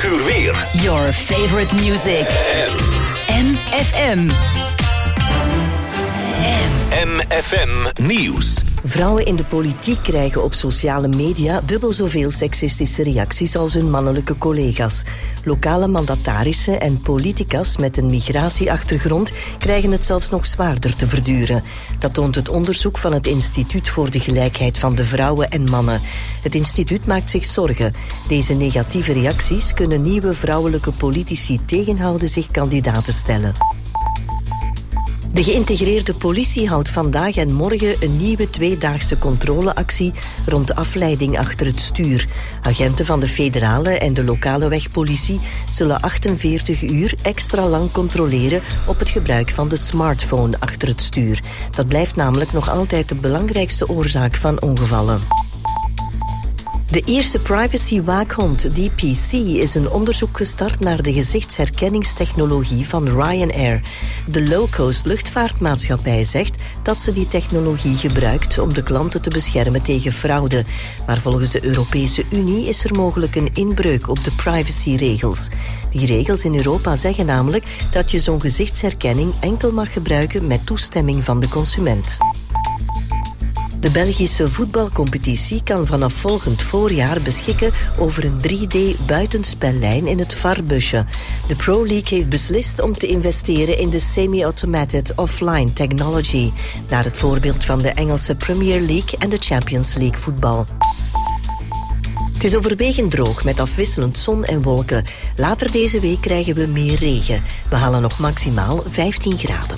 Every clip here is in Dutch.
uur weer. Your favorite music. MFM. MFM Nieuws. Vrouwen in de politiek krijgen op sociale media dubbel zoveel seksistische reacties als hun mannelijke collega's. Lokale mandatarissen en politicas met een migratieachtergrond krijgen het zelfs nog zwaarder te verduren. Dat toont het onderzoek van het Instituut voor de Gelijkheid van de Vrouwen en Mannen. Het instituut maakt zich zorgen. Deze negatieve reacties kunnen nieuwe vrouwelijke politici tegenhouden zich kandidaat te stellen. De geïntegreerde politie houdt vandaag en morgen een nieuwe 2-daagse controleactie rond de afleiding achter het stuur. Agenten van de federale en de lokale wegpolitie zullen 48 uur extra lang controleren op het gebruik van de smartphone achter het stuur. Dat blijft namelijk nog altijd de belangrijkste oorzaak van ongevallen. De eerste privacy-waakhond, DPC, is een onderzoek gestart naar de gezichtsherkenningstechnologie van Ryanair. De low-cost luchtvaartmaatschappij zegt dat ze die technologie gebruikt om de klanten te beschermen tegen fraude. Maar volgens de Europese Unie is er mogelijk een inbreuk op de privacyregels. Die regels in Europa zeggen namelijk dat je zo'n gezichtsherkenning enkel mag gebruiken met toestemming van de consument. De Belgische voetbalcompetitie kan vanaf volgend voorjaar beschikken over een 3D-buitenspellijn in het VAR-busje. De Pro League heeft beslist om te investeren in de semi-automated offline technology, naar het voorbeeld van de Engelse Premier League en de Champions League voetbal. Het is overwegend droog met afwisselend zon en wolken. Later deze week krijgen we meer regen. We halen nog maximaal 15 graden.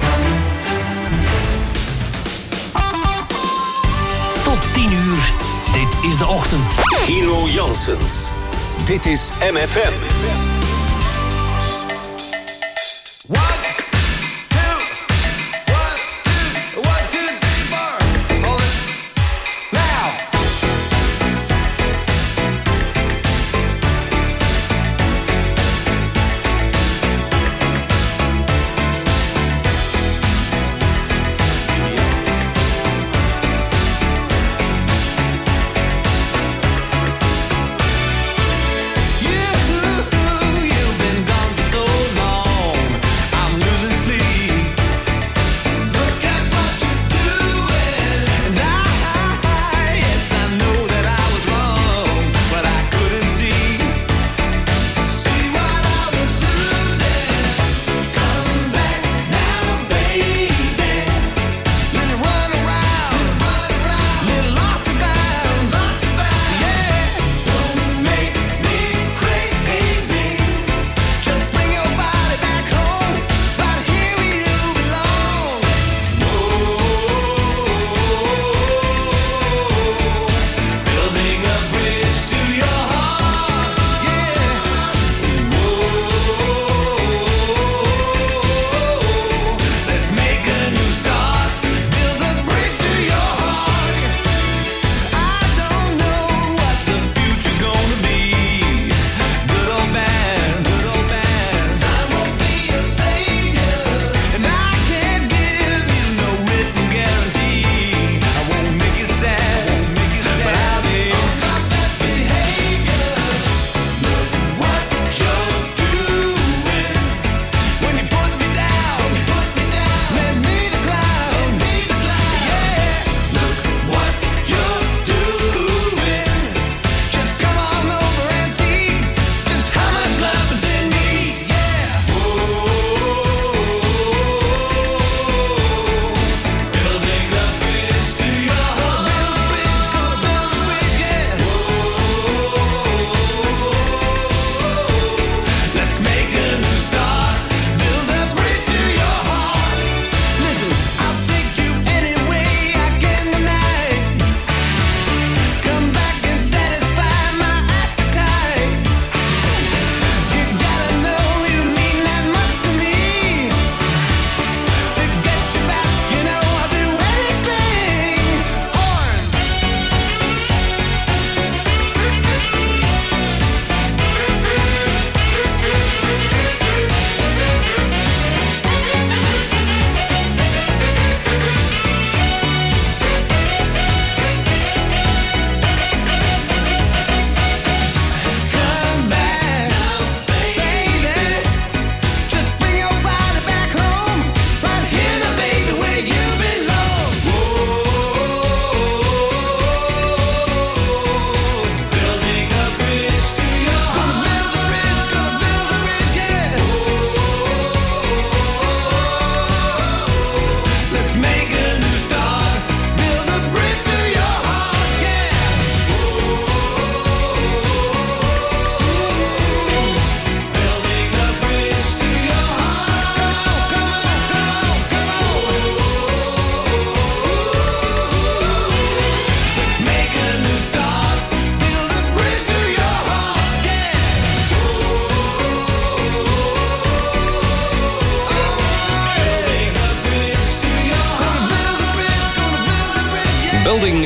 Tot 10 uur. Dit is de ochtend. Kino Janssens. Dit is MFM.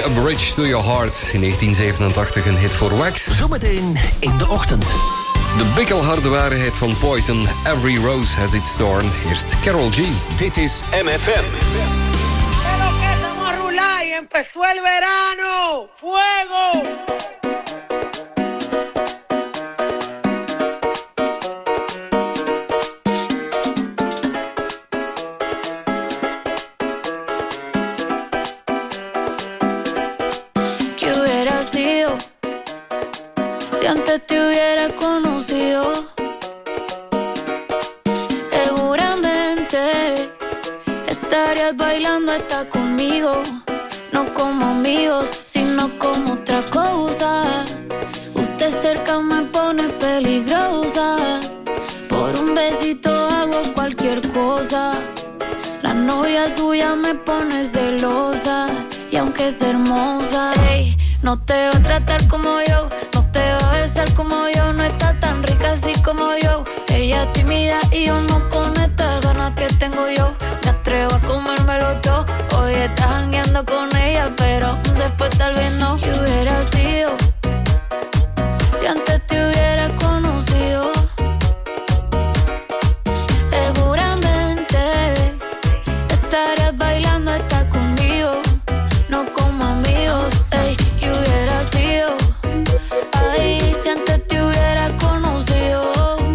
A Bridge to Your Heart. In 1987 een hit voor Wax. Zometeen in de ochtend. De bikkelharde waarheid van Poison. Every Rose Has Its Thorn. Eerst Karol G. Dit is MFM. Empezó el verano, fuego. ¿Qué hubiera sido si antes te hubiera conocido? Seguramente estarías bailando hasta conmigo. No como amigos, sino como otra cosa. Usted cerca me pone peligrosa. Por un besito hago cualquier cosa. La novia suya me pone celosa. Y aunque es hermosa, hey, no te va a tratar como yo. No te va a besar como yo. No está tan rica así como yo. Ella es tímida y yo no con estas ganas que tengo yo. Me atrevo a comérmelo todo. Hoy estás jangueando con ella, pero después tal vez no. ¿Qué hubiera sido si antes te hubiera conocido? Seguramente estarías bailando hasta conmigo. No como amigos, ey. ¿Qué hubiera sido? Ay, si antes te hubiera conocido.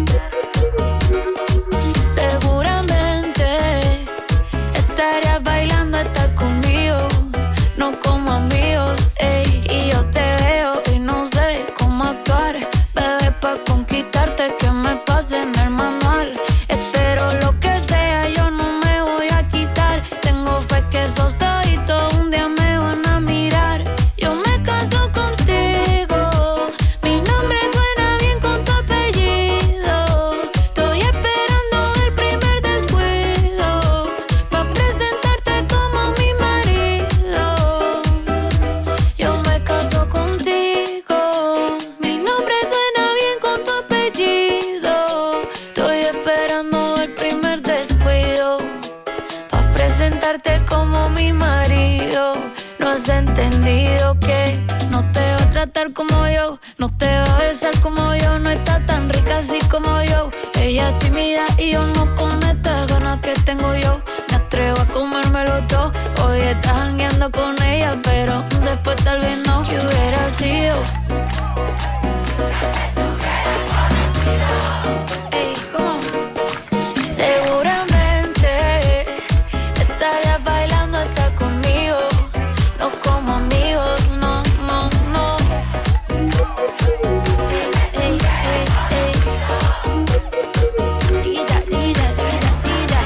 Seguramente estarías bailando hasta conmigo. No como amigos, ey. Y yo te veo y no sé cómo actuar. Bebé, pa' conquistarte que me pase en el manual. Espero lo que sea, yo no me voy a quitar. Tengo fe que esos ojitos un día me van a mirar. Yo me caso contigo. Mi nombre suena bien con tu apellido. Estoy esperando el primer descuido pa' presentarte como mi marido. Yo me caso contigo. Mi nombre suena bien con tu apellido. Estoy esperando el primer descuido pa' presentarte como mi marido. No has entendido que no te va a tratar como yo. No te va a besar como yo. No está tan rica así como yo. Ella es tímida y yo no con estas ganas que tengo yo. Me atrevo a comérmelo todo. Hoy estás jangueando con ella, pero después tal vez no. ¿Qué hubiera sido? Ey, ¿cómo? Seguramente estarías bailando hasta conmigo. No como amigos, no, no, no. Ey, ey, ey, ey. Chiquilla, chiquilla, chiquilla, chiquilla.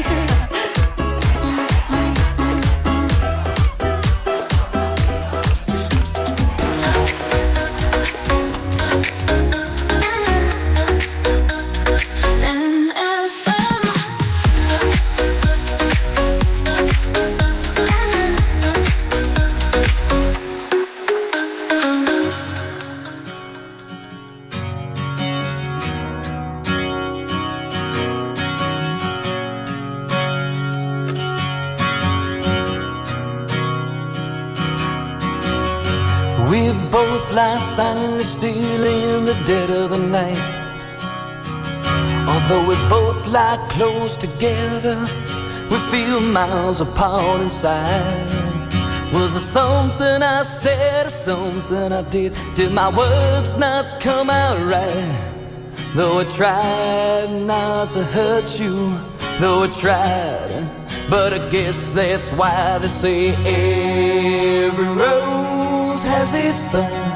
We both lie silently still in the dead of the night. Although we both lie close together, we feel miles apart inside. Was it something I said or something I did? Did my words not come out right? Though I tried not to hurt you, though I tried, but I guess that's why they say every rose has its thorn.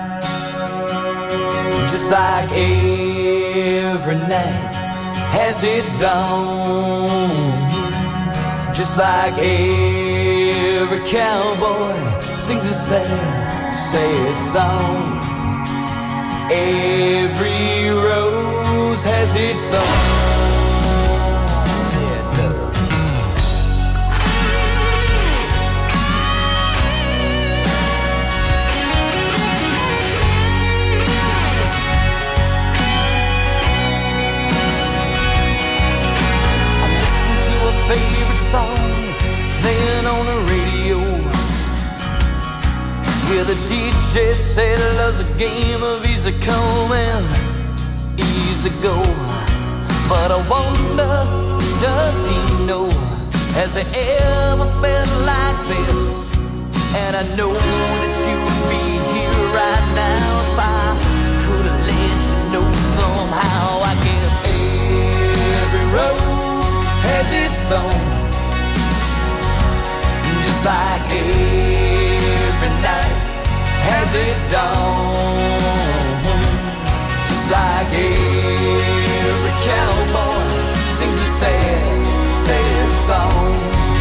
Just like every night has its dawn. Just like every cowboy sings a sad song. Every rose has its thorn. Favorite song playing on the radio. Yeah, the DJ said love's a game of easy come and easy go. But I wonder, does he know? Has he ever felt like this? And I know that you would be here right now if I could have let you know somehow. I guess every rose has its thorn, just like every night has its dawn, just like every cowboy sings a sad, sad song.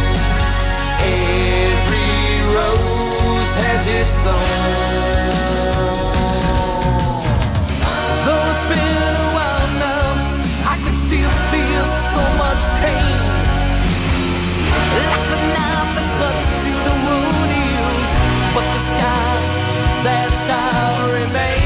Every rose has its thorn. Though it's been a while now, I can still feel so much pain, like a knife that cuts through the wound heals, but the sky, that sky remains.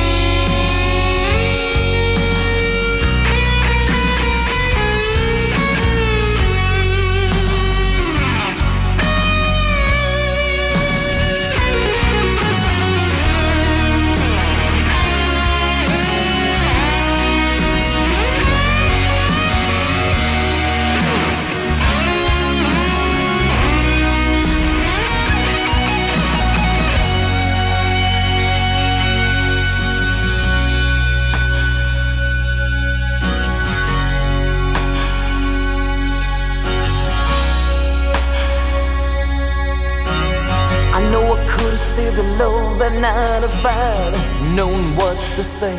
Saved the love that night if I'd known what to say.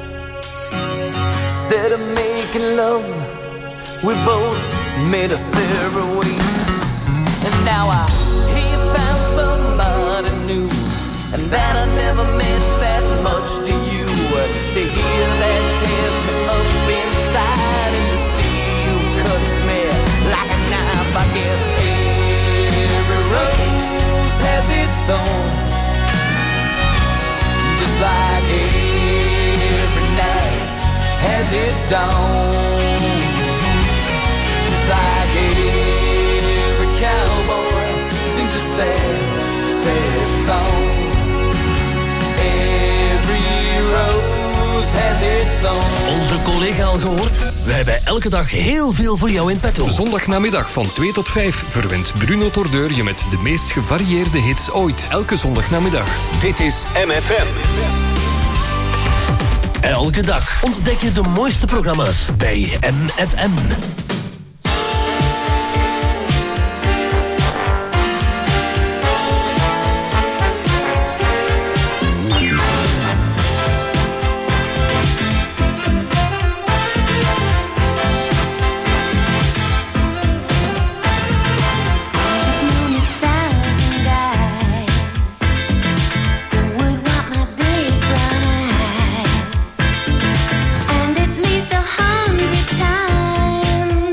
Instead of making love, we both made us separate ways. And now I he found somebody new, and that I never meant that much to you. To hear that tears me up inside, and to see you cuts me like a knife. I guess every rose has its thorn, just like every night has its dawn, just like every cowboy sings a sad, sad song. Every rose has its thorn. Onze collega al gehoord? We hebben elke dag heel veel voor jou in petto. Zondagnamiddag van 2 tot 5 verwint Bruno Tordeur je met de meest gevarieerde hits ooit. Elke zondagnamiddag. Dit is MFM. Elke dag ontdek je de mooiste programma's bij MFM. And at least 100 times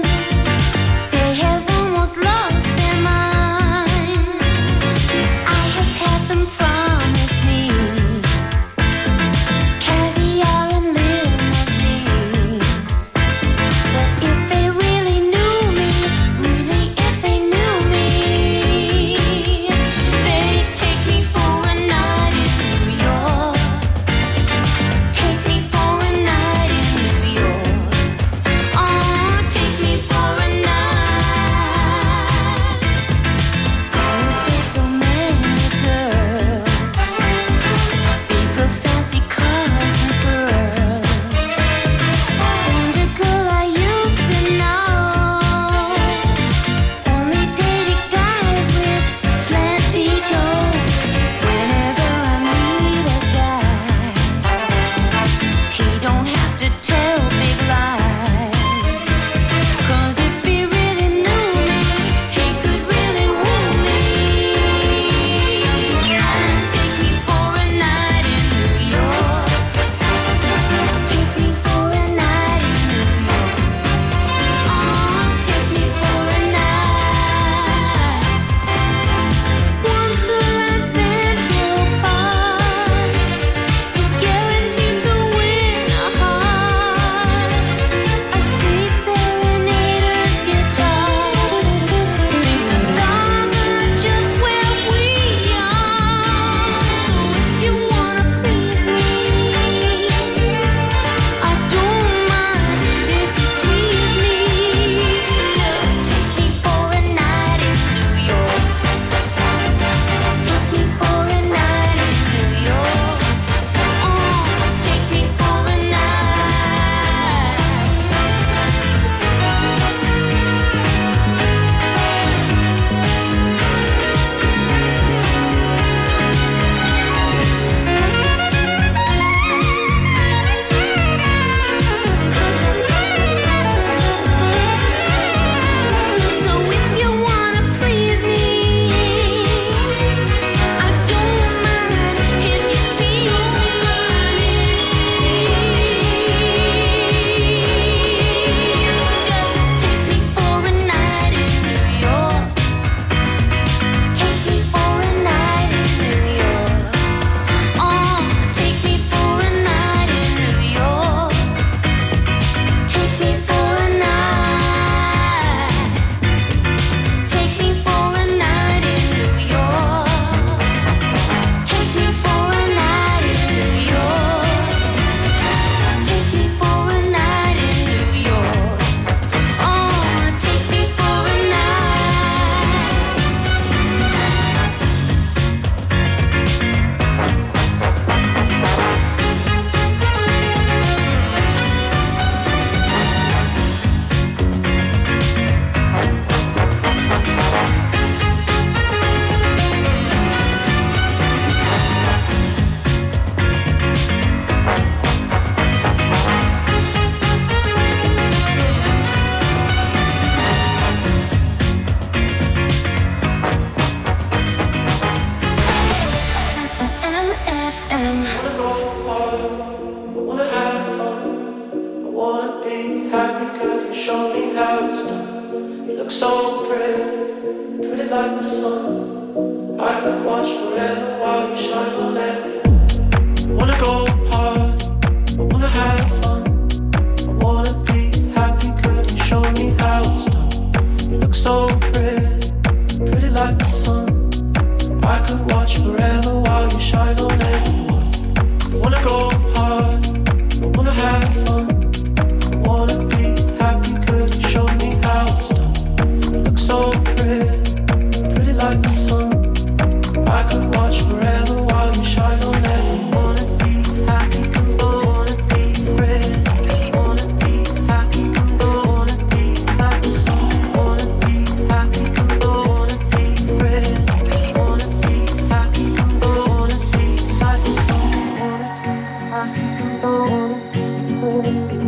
like the sun. I could watch forever while you shine on everyone. I wanna go hard, I wanna have fun. I wanna be happy, could you show me how it's done? You look so pretty, pretty like the sun. I could watch forever while you shine on everyone. I wanna go hard, I wanna have fun. I wanna be happy, could you show me how it's done? You look so pretty, pretty like the sun. I could watch forever while you shine on everyone. Wanna be happy, wanna be pretty. Wanna be happy, wanna be like the sun. Wanna be happy, wanna be pretty. Wanna be happy, wanna be like the sun. Wanna be happy, wanna be pretty.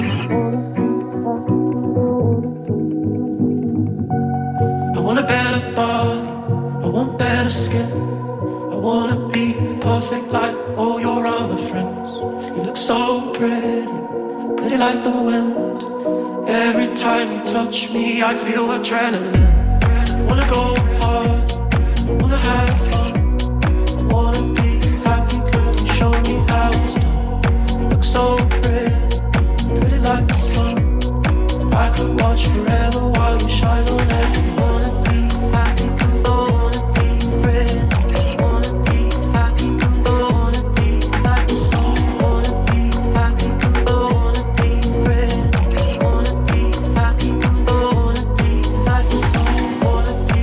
I want a better body, I want better skin. I wanna be perfect like all your other friends. You look so pretty, pretty like the wind. Every time you touch me, I feel adrenaline. I wanna go hard, I wanna have fun. I wanna be happy, could you show me how it's done? You look so pretty, pretty like the sun. I could watch forever while you shine on everyone. Wanna be happy, wanna be pretty. Wanna be happy, wanna be like the sun. Wanna be happy, wanna be pretty. Wanna be happy, wanna be like the sun. Wanna be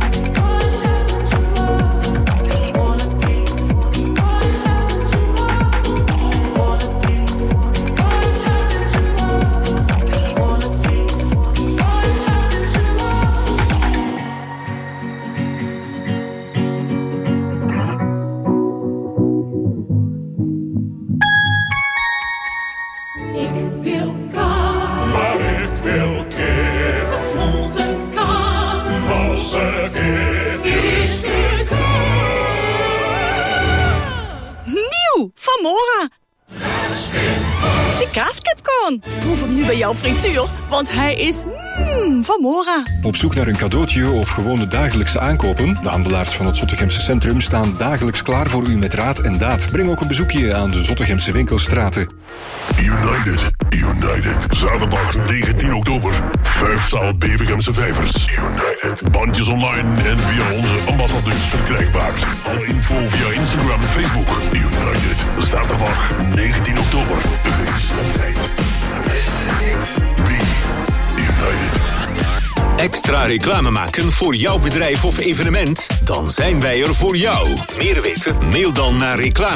Van Mora. De kaaskipcorn. Proef hem nu bij jouw frituur, want hij is van Mora. Op zoek naar een cadeautje of gewone dagelijkse aankopen? De handelaars van het Zottegemse centrum staan dagelijks klaar voor u met raad en daad. Breng ook een bezoekje aan de Zottegemse winkelstraten. United. Zaterdag 19 oktober. 5-zaal Bevergemse Vijvers. United. Bandjes online en via onze ambassadeurs verkrijgbaar. Alle info via Instagram en Facebook. United. Zaterdag 19 oktober. Wees op tijd. Miss niet. Be United. Extra reclame maken voor jouw bedrijf of evenement? Dan zijn wij er voor jou. Meer weten? Mail dan naar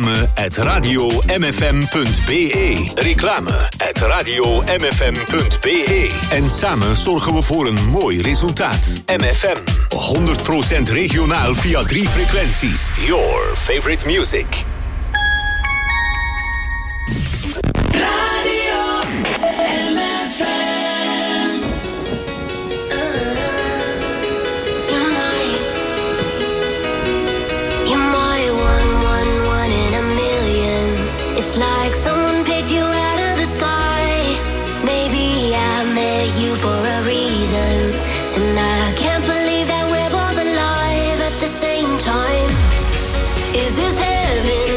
reclame@radiomfm.be. Reclame@radiomfm.be. En samen zorgen we voor een mooi resultaat. MFM. 100% regionaal via 3 frequenties. Your favorite music. It's like someone picked you out of the sky. Maybe I met you for a reason, and I can't believe that we're both alive at the same time. Is this heaven?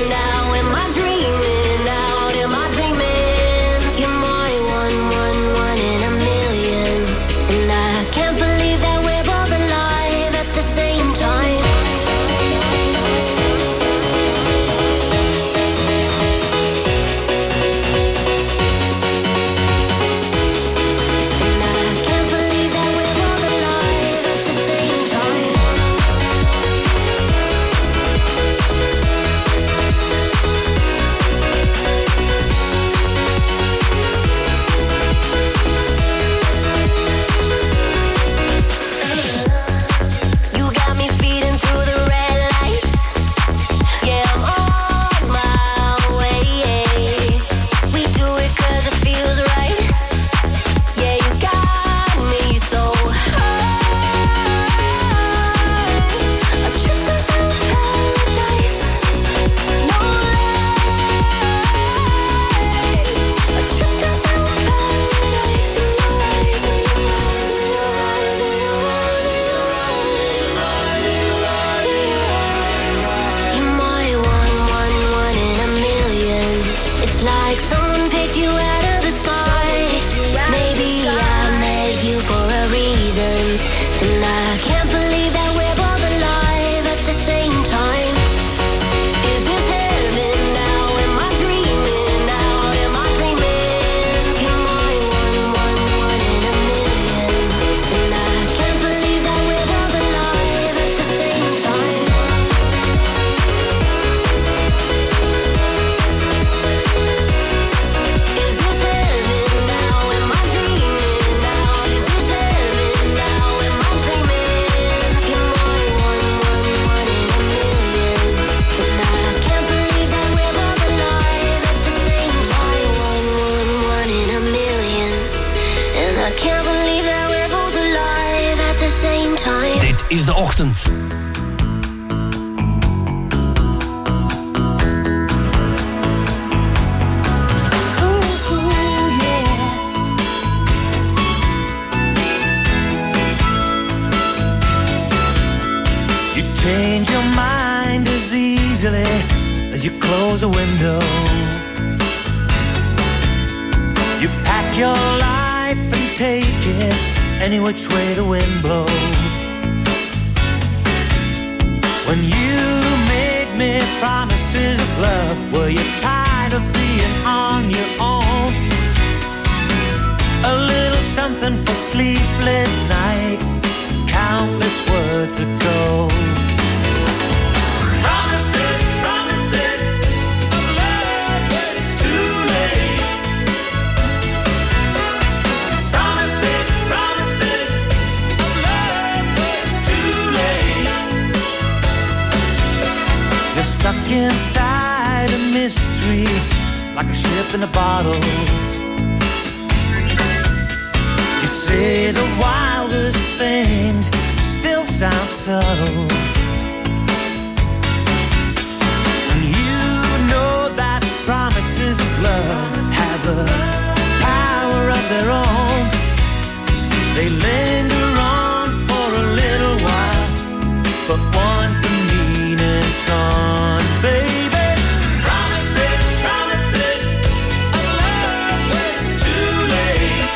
is de ochtend. Change your mind as easily as you close a window. You pack your life and take it any which way the wind blows. When you made me promises of love, were you tired of being on your own? A little something for sleepless nights, countless words ago. Stuck inside a mystery, like a ship in a bottle. You say the wildest things still sound subtle. And you know that promises of love have a power of their own. They linger on for a little while, but once the meaning's gone, baby, promises, promises of love when it's too late.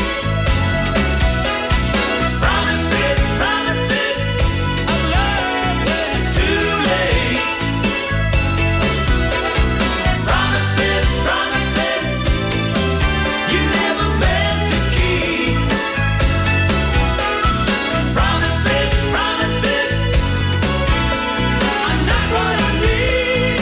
Promises, promises of love when it's too late. Promises, promises you never meant to keep. Promises, promises are not what I need.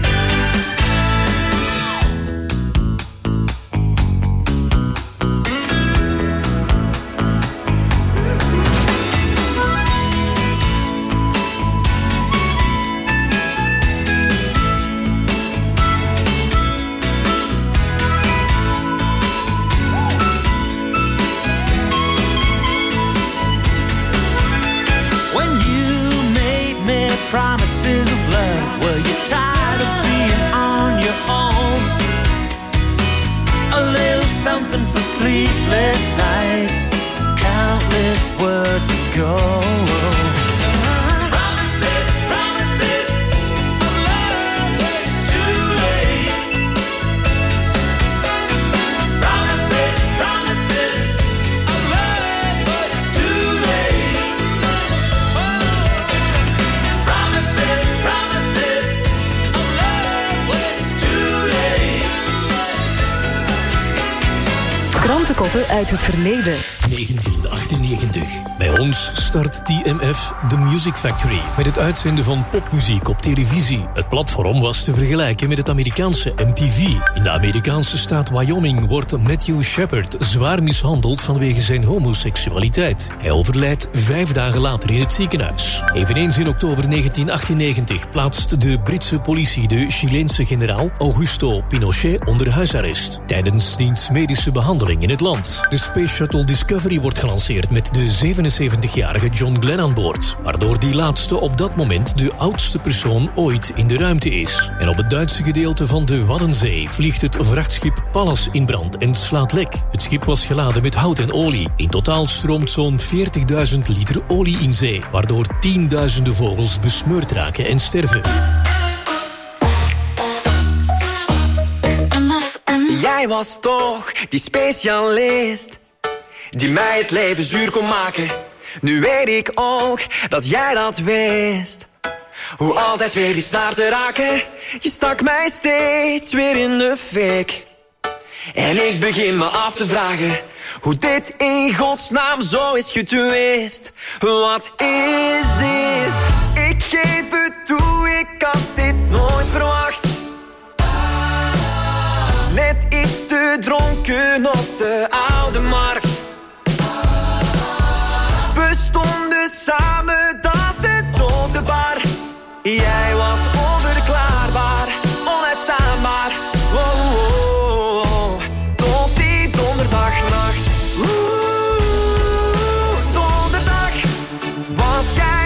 When you made me promises of love, were you tired of being on your own? A little something for sleepless nights, countless words ago. Promises, promises of love when it's too late. Promises, promises of love when it's too late. Promises, promises of love when it's too late. Krantenkoppen uit het verleden. 1998. Bij ons start TMF The Music Factory met het uitzenden van popmuziek op televisie. Het platform was te vergelijken met het Amerikaanse MTV. In de Amerikaanse staat Wyoming wordt Matthew Shepard zwaar mishandeld vanwege zijn homoseksualiteit. Hij overlijdt 5 dagen later in het ziekenhuis. Eveneens in oktober 1998 plaatst de Britse politie de Chileense generaal Augusto Pinochet onder huisarrest tijdens diens medische behandeling in het land. De Space Shuttle Discovery wordt gelanceerd met de 77-jarige John Glenn aan boord, waardoor die laatste op dat moment de oudste persoon ooit in de ruimte is. En op het Duitse gedeelte van de Waddenzee vliegt het vrachtschip Pallas in brand en slaat lek. Het schip was geladen met hout en olie. In totaal stroomt zo'n 40.000 liter olie in zee, waardoor tienduizenden vogels besmeurd raken en sterven. Jij was toch die specialist die mij het leven zuur kon maken. Nu weet ik ook dat jij dat wist. Hoe altijd weer die snaar te raken. Je stak mij steeds weer in de fik. En ik begin me af te vragen hoe dit in godsnaam zo is getwist. Wat is dit? Ik geef het toe, ik had dit nooit verwacht. Net iets te dronken op de oude markt. We stonden samen, dat is een dode bar. Jij was onverklaarbaar, onuitstaanbaar. Wow, wow, wow. Tot die donderdagnacht. Donderdag was jij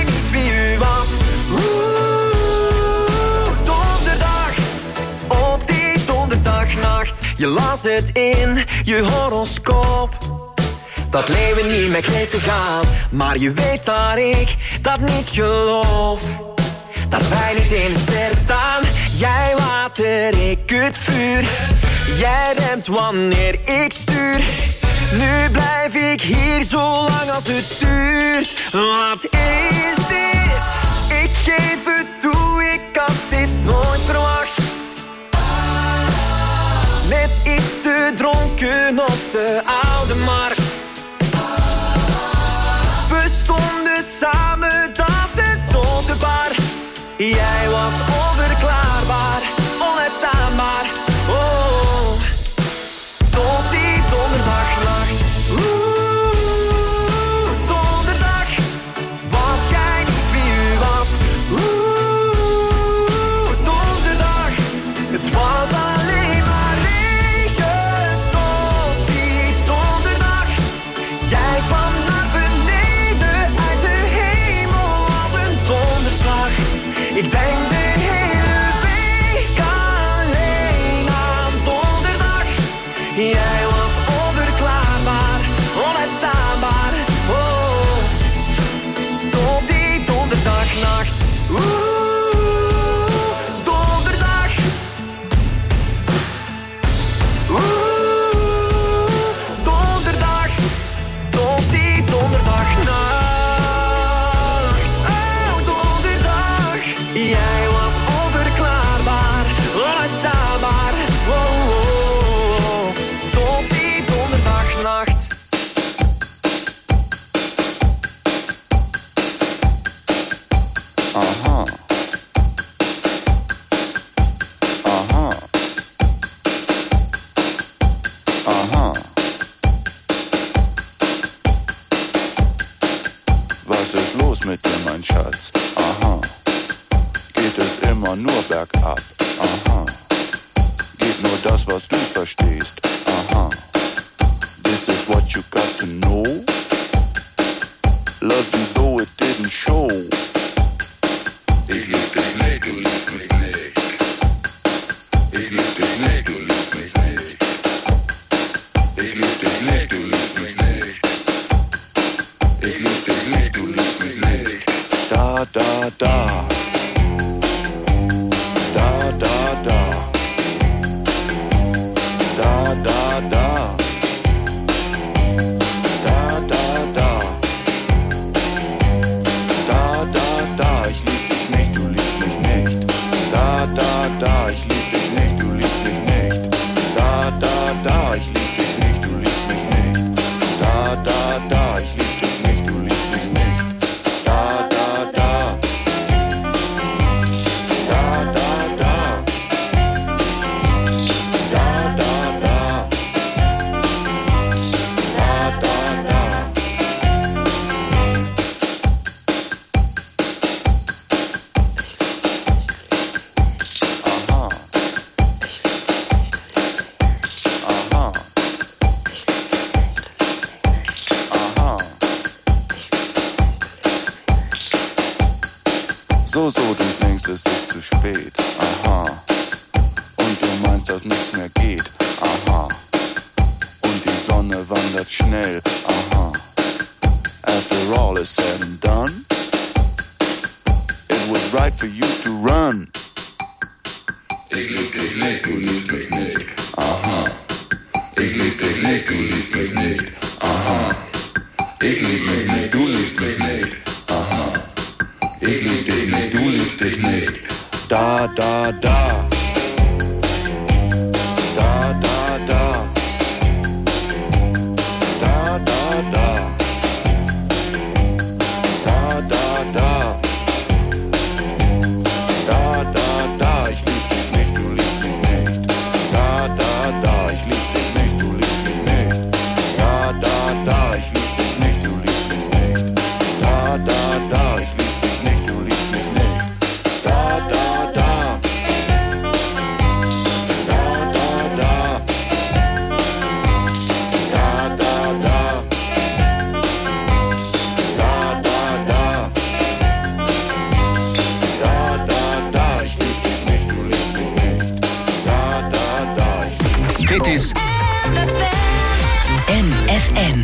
Je las het in je horoscoop, dat leven niet meer kreeg te gaan. Maar je weet dat ik dat niet geloof, dat wij niet in de sterren staan. Jij water, ik het vuur. Jij remt wanneer ik stuur. Nu blijf ik hier zo lang als het duurt. Wat is dit? Ik geef het toe, ik had dit nooit verwacht. Net iets te dronken op de oude markt. We stonden samen, das en tot de bar. Jij was onverklaarbaar, onuitstaanbaar. Oh, tot die donderdagnacht. Donderdag, was jij niet wie u was. Donderdag, het was alleen maar regen. Tot die donderdag, jij kwam naar beneden uit de hemel als een donderslag. Ik denk de hele week alleen aan donderdag. Jij was onverklaarbaar, onuitstaanbaar. Oh, tot die donderdagnacht. Donderdag. Donderdag. Tot die donderdagnacht. Oh, donderdag. Jij was onverklaarbaar, onuitstaanbaar. Oh, oh, oh. Tot die donderdagnacht. Aha. Aha. Aha. Was ist los mit dir, mein Schatz? Aha. Geht es immer nur bergab? Aha. Geht nur das, was du verstehst? Aha. This is what you got to know. Love you though it didn't show. Ich lieb dich nicht, du liebst mich nicht. Ich lieb dich nicht, du liebst mich nicht. Ich lieb dich nicht, du liebst mich nicht. Ich lieb dich nicht, du liebst mich nicht. Da, da, da. Da, da, da. Da, da, da. Da, da, da. Da, da, da. Ich lieb dich nicht, du liebst mich nicht. Da, da, da. Ich lieb dich nicht, du liebst mich nicht. Da, da, da. Ich lieb dich nicht, du liebst mich nicht. Da, da, da. Ich lieb dich nicht, du liebst mich nicht. Da, da, da. Da, da, da. Da, da, da. Da, da, da. Aha. Aha. Aha. So, du denkst, es ist zu spät. Aha. Und du meinst, dass nichts mehr geht. Aha. Und die Sonne wandert schnell. Aha. After all is said and done, it was right for you to run. Ich lieb dich nicht, du liebst mich nicht. Aha. Ich lieb dich nicht, du liebst mich nicht. Aha. Ich lieb mich nicht, du liebst mich nicht. Aha. Ich lieb dich nicht, du liebst dich nicht. Da, da, da. Da, da, da. Da, da, da. Da, da, da. Da, da, da. Ich lieb dich nicht, du liebst mich nicht. Da, da, da. Ich lieb dich nicht, du liebst mich nicht. Da, da, da. Ich lieb dich nicht, du liebst mich nicht. Da, da, da. Ich lieb dich nicht, du liebst mich nicht. Da, da, da. Dit is MFM.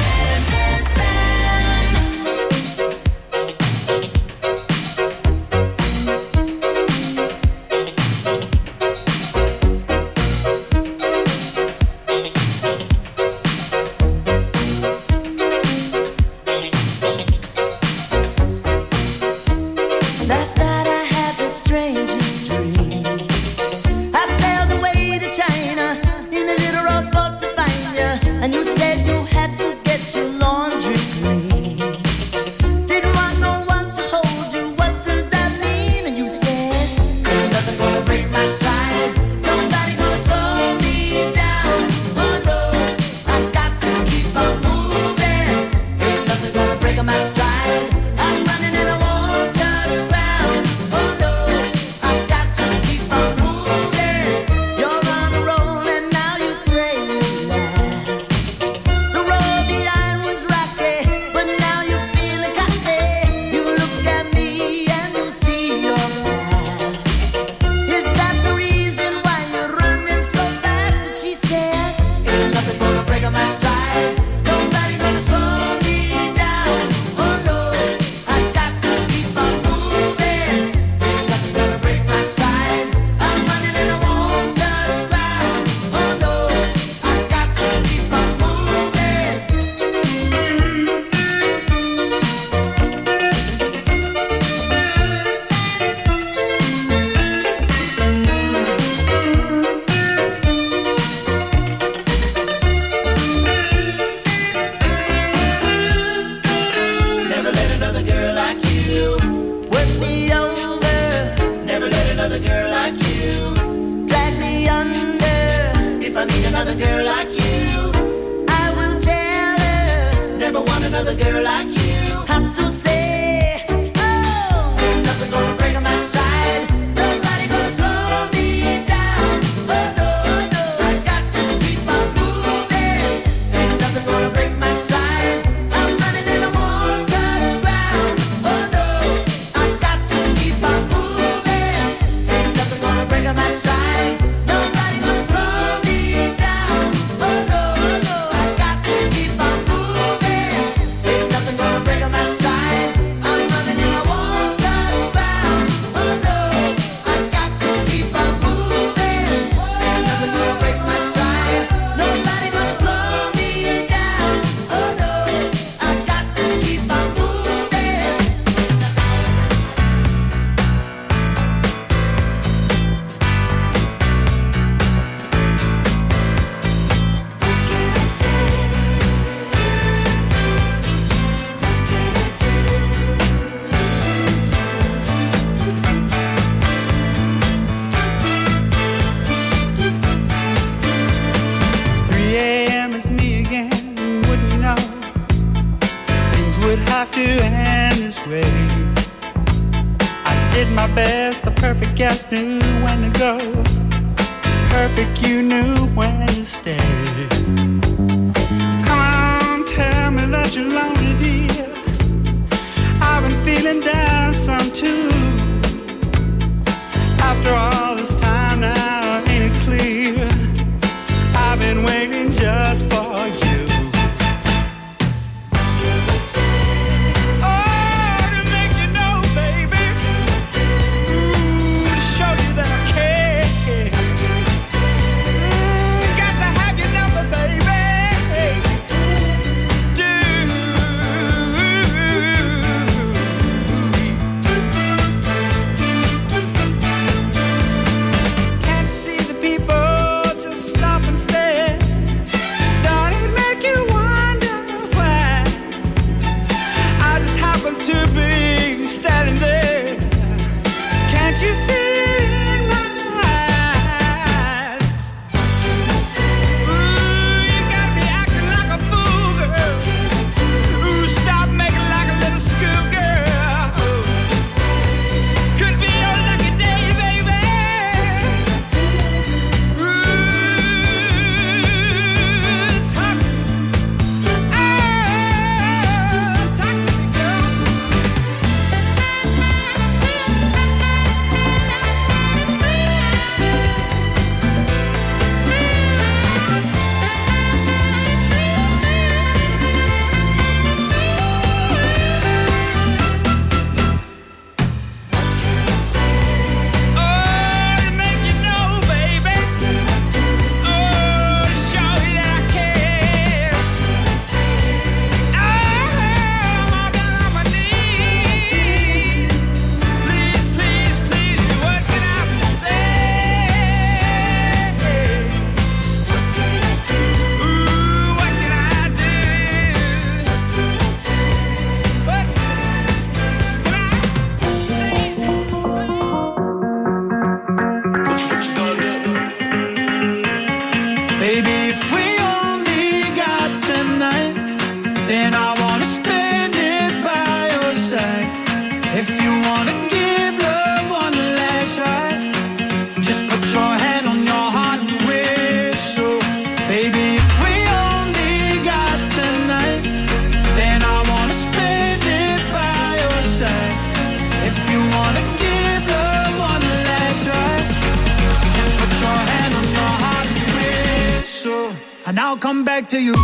and I'll come back to you.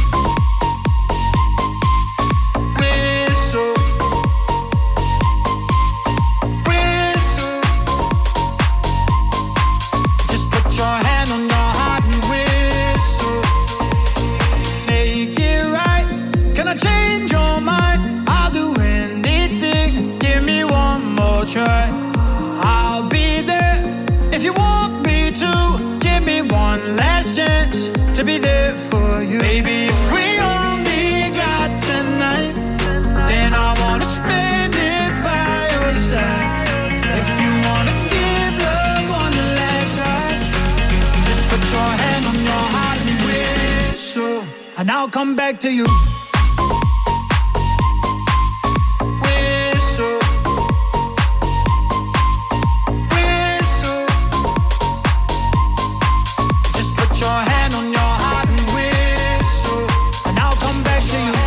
Whistle, whistle. Just put your hand on your heart and whistle. Make it right. Can I change your mind? I'll do anything. Give me one more try. I'll be there if you want me to. Give me one last chance to be there for you. Baby, if we only got tonight, then I wanna spend it by your side. If you wanna give love one last try, just put your hand on your heart and whistle, and I'll come back to you. Whistle, whistle. Just put your hand on your heart and whistle, and I'll come back to you.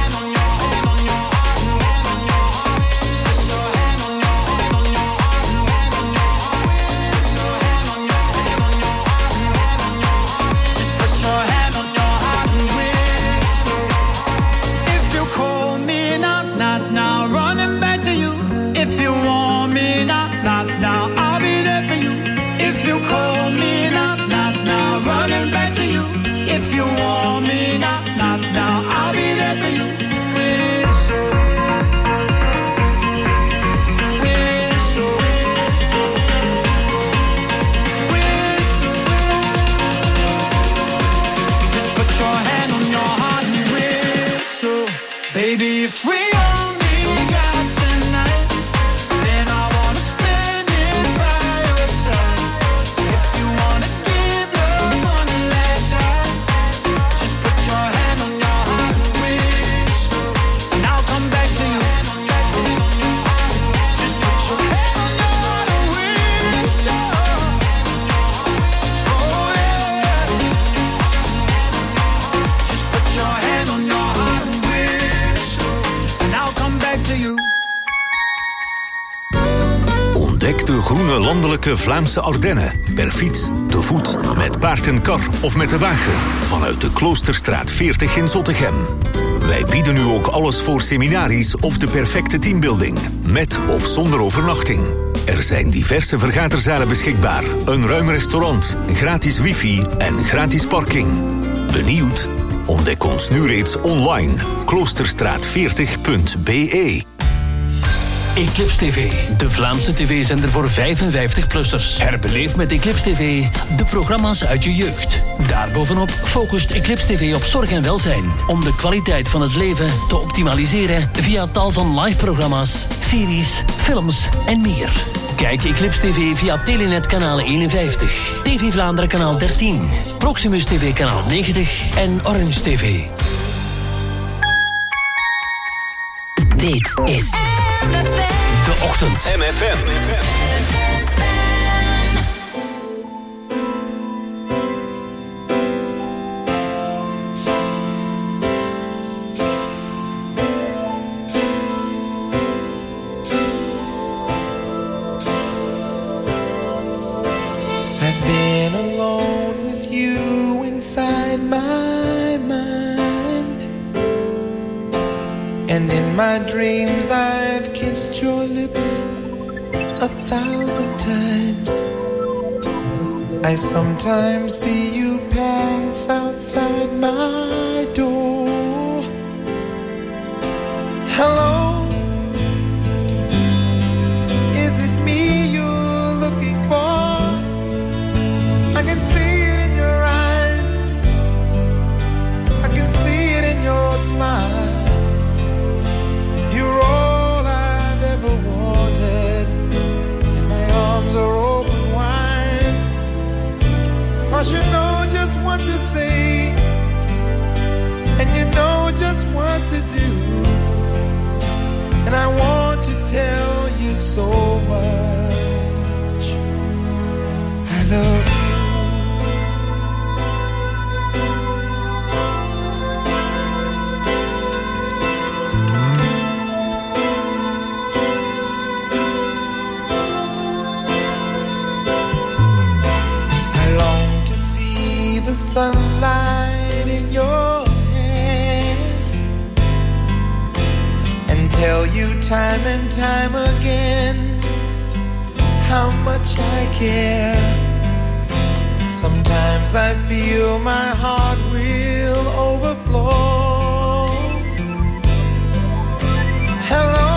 Just put your hand on your heart and whistle. If you call me now, not now, running back to you. If you want me now, not now, I'll be there for you. If you call me now, not now, running back to you. If you want me now, not now, I'll be there for you. Whistle, whistle, whistle. Just put your hand on your heart and whistle. Baby, if we only got tonight, then I wanna spend it by your side. If you wanna give love one last try, just put your hand on your heart and whistle, and I'll come back to you. Just put your hand on your heart and whistle. Oh yeah. Just put your hand on your heart and whistle, and I'll come back to you. Ontdek de groene landelijke Vlaamse Ardennen. Per fiets, te voet, met paard en kar of met de wagen. Vanuit de Kloosterstraat 40 in Zottegem. Wij bieden u ook alles voor seminaries of de perfecte teambuilding. Met of zonder overnachting. Er zijn diverse vergaderzalen beschikbaar. Een ruim restaurant, gratis wifi en gratis parking. Benieuwd? Ontdek ons nu reeds online. kloosterstraat40.be. Eclipse TV, de Vlaamse tv-zender voor 55-plussers. Herbeleef met Eclipse TV de programma's uit je jeugd. Daarbovenop focust Eclipse TV op zorg en welzijn, om de kwaliteit van het leven te optimaliseren via tal van live-programma's, series, films en meer. Kijk Eclipse TV via Telenet kanaal 51, TV Vlaanderen kanaal 13, Proximus TV kanaal 90 en Orange TV. Dit is De Ochtend. MFM. I've been alone with you inside my mind, and in my dreams I've kissed your lips 1,000 times. I sometimes see you pass outside my door. Hello, is it me you're looking for? I can see it in your eyes, I can see it in your smile. You're all I've ever wanted, and my arms are open wide. 'Cause you know just what to say, and you know just what to do. And I want to tell you so much. I love you. I long to see the sunlight tell you time and time again how much I care. Sometimes I feel my heart will overflow. Hello,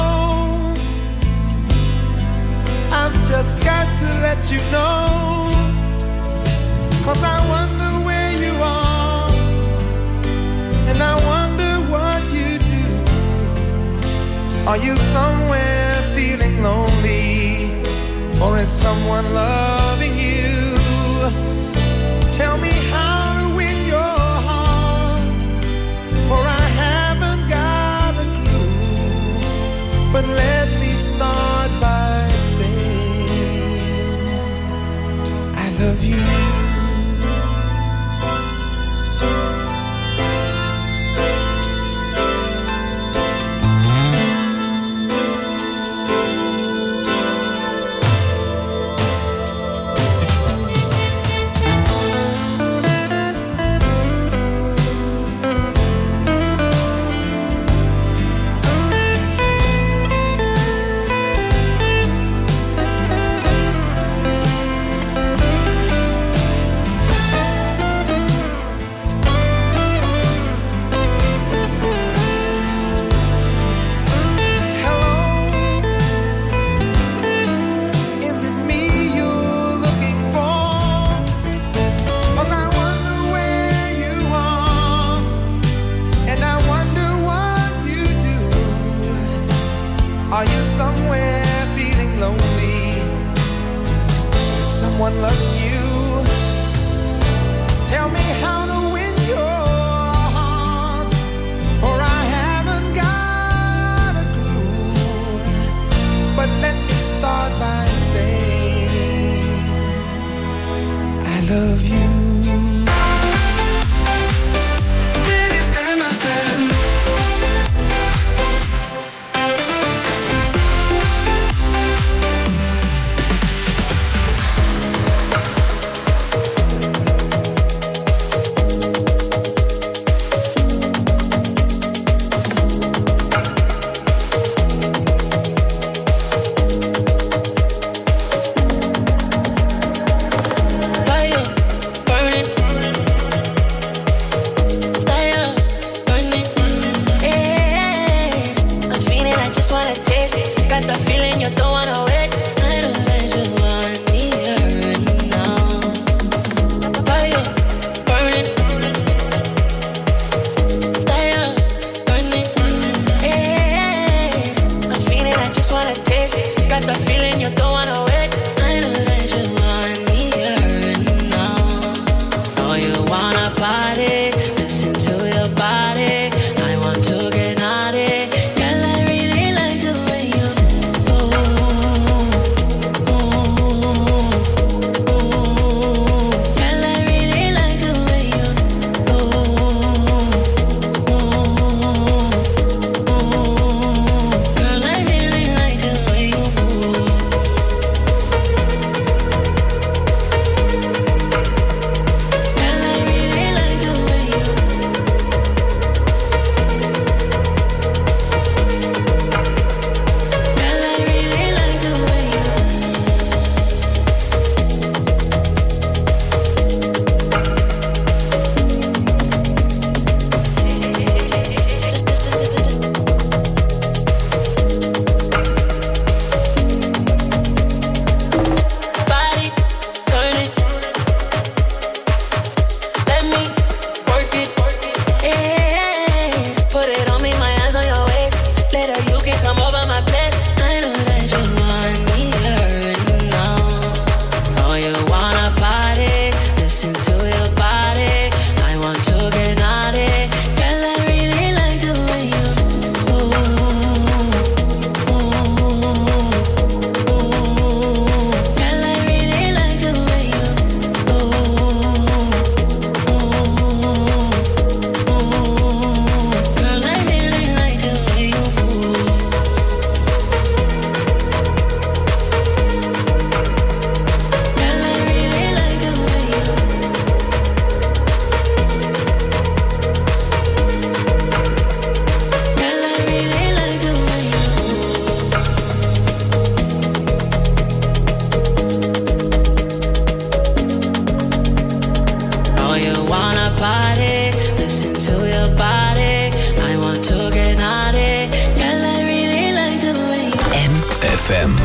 I've just got to let you know, 'cause I wonder where you are, and I wonder what you do. Are you somewhere feeling lonely, or is someone loving you? Tell me how to win your heart, for I haven't got a clue. But let me start by saying I love you. you wanna party, listen to your body. I want to get naughty. Girl, I really like the way you MFM.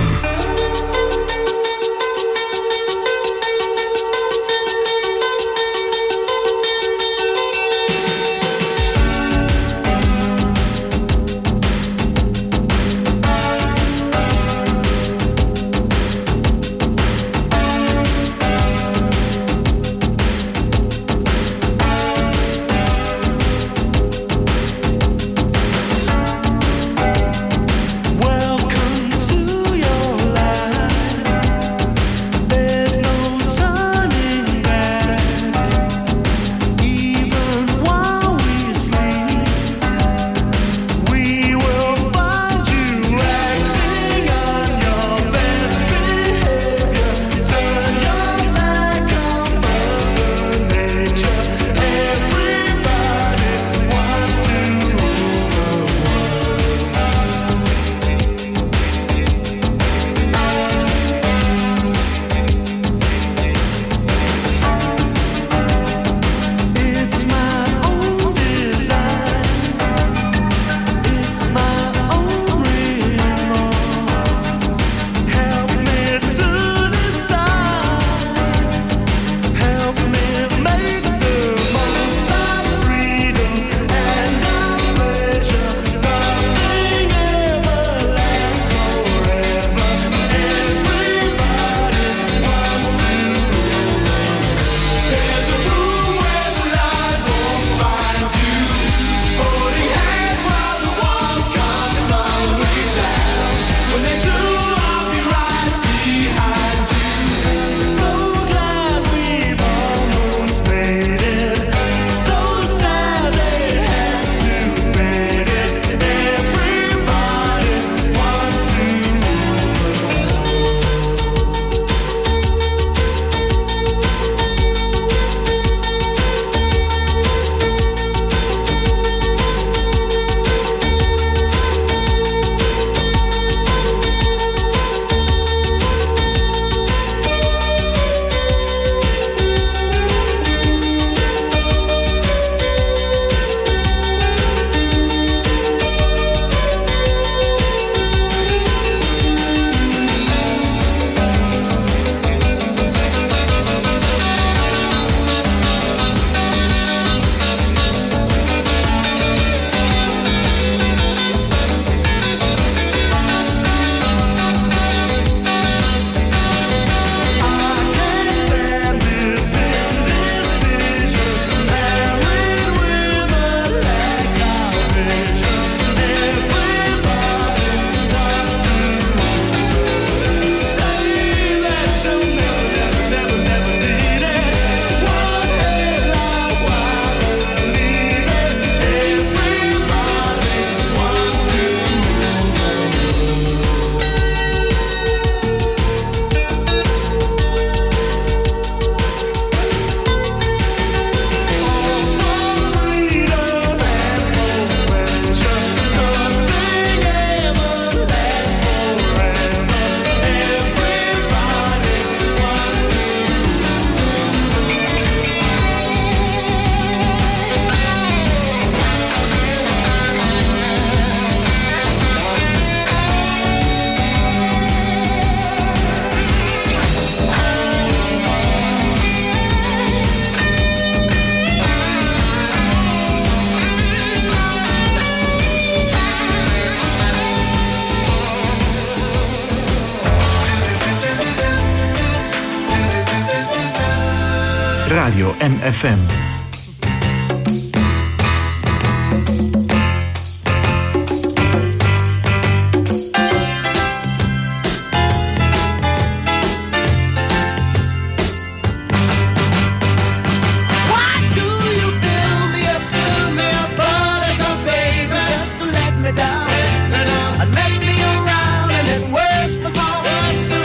Radio MFM.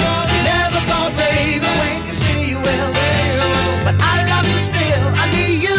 I love you still. I need you.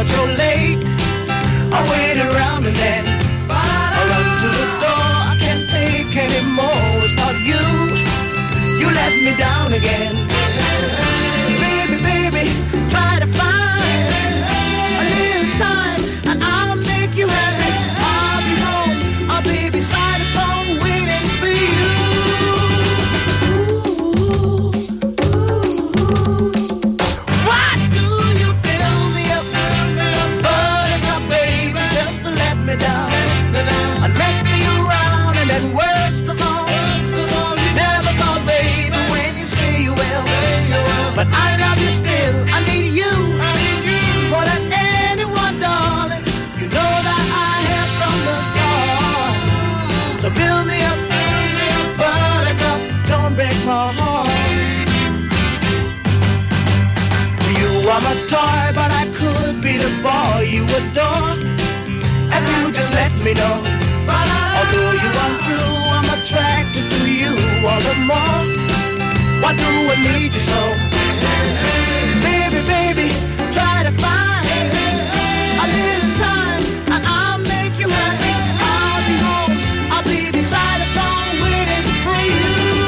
but you're late. I wait around and then I run to the door. I can't take anymore. It's not you. You let me down again. Baby, baby, try to find a little time and I'll make you happy. I'll be home, I'll be beside the phone waiting for you. Why do you build me up, buttercup, baby, just to let me down? And mess me around and then worst of all, you never call, baby, when you say you will. But I love you still, I need you more than anyone, darling. You know that I have from the start. So build me up, buttercup, don't break my heart. You are my toy, but I could be the boy you adore. If you just let me know. Although you are true, I'm attracted to you all the more. Why do I need you so? Baby, baby, try to find a little time and I'll make you happy. I'll be home, I'll be beside the phone waiting for you.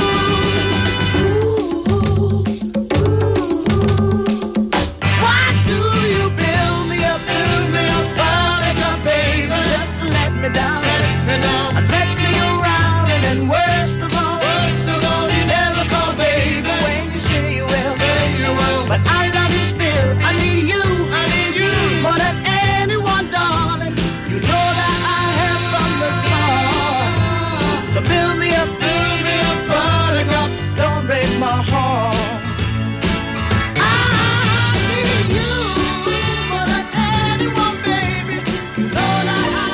Why do you build me up, buttercup, baby, just to let me down? And mess me around and then worst of all, you never call, baby, when you say you will. But I love you still, I need you more than anyone, darling. You know that I have from the start. So build me up, buttercup, don't break my heart. I need you more than anyone, baby. You know that I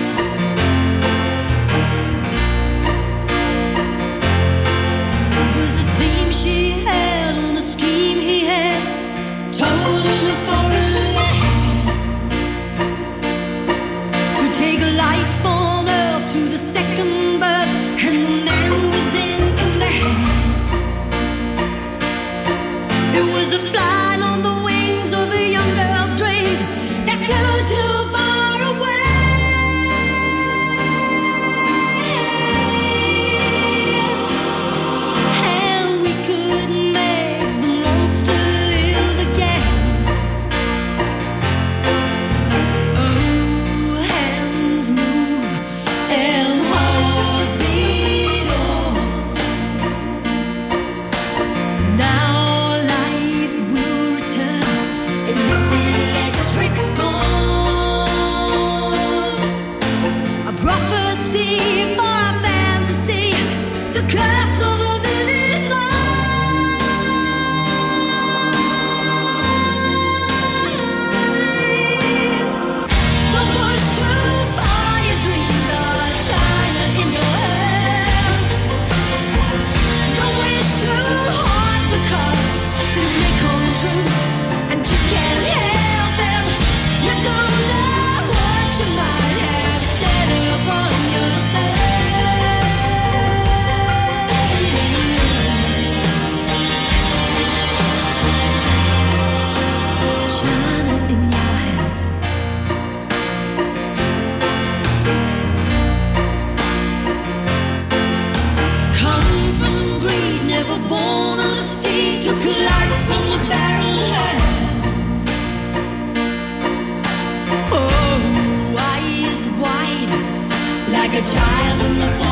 was a theme she had on a scheme he had, told in a foreign land, to take life on earth to the second birth, and the man was in command. It was a flying on the wings of a young girl's dreams that flew too far away. And we couldn't make the monster live again. Oh, hands move and heart beat on. Now life will return in this electric storm. A prophecy for a fantasy, the curse of a vivid mind. Don't push too far, your dreams are china in your hand. Don't wish too hard because they may come true, and you can't help them. You don't know what you might have said upon yourself. China in your hand. Come from greed, never born on the sea, took life from the barren hand. Oh, eyes wide, like a child in the